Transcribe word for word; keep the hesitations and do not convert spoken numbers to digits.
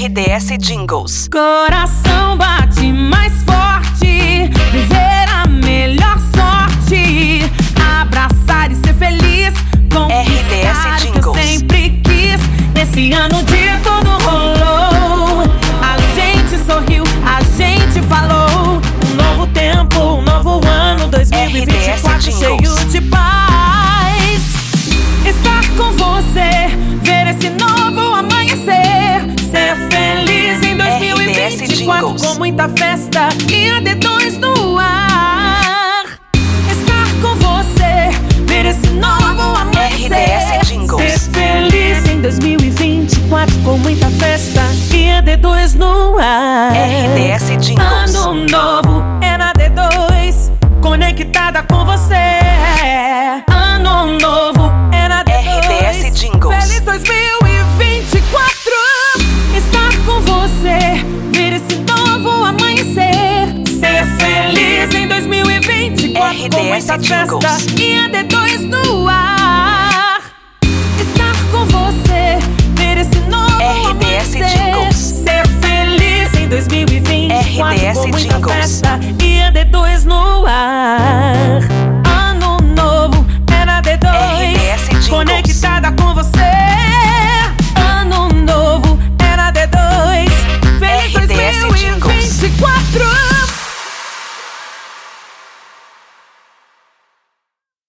R D S Jingles. Coração bate mais forte, viver a melhor sorte, abraçar e ser feliz, conquistar o que eu sempre quis. Nesse ano de tudo rolou, a gente sorriu, a gente falou. Um novo tempo, um novo ano, dois mil e vinte e quatro cheio de paz. Estar com você, ver esse novo amanhecer, ser feliz em dois mil e vinte e quatro com muita festa e a D dois no ar. Estar com você, ver esse novo amanhecer, ser feliz em dois mil e vinte e quatro com muita festa e a D dois no ar. R D S Jingles. Ano novo é na D dois, conectada com você. Ano novo é na D dois, R D S Jingles. Feliz dois mil e vinte e quatro. Estar com você, ver esse novo amanhecer, ser feliz em dois mil e vinte e quatro R D S com muita Jingles. festa e a D dois no ar. Estar com você, ver esse novo R D S amanhecer, Jingles. ser feliz em dois mil e vinte e quatro R D S com muita Jingles. festa e a D dois no ar. Ano novo é na D dois, R D S Jingles.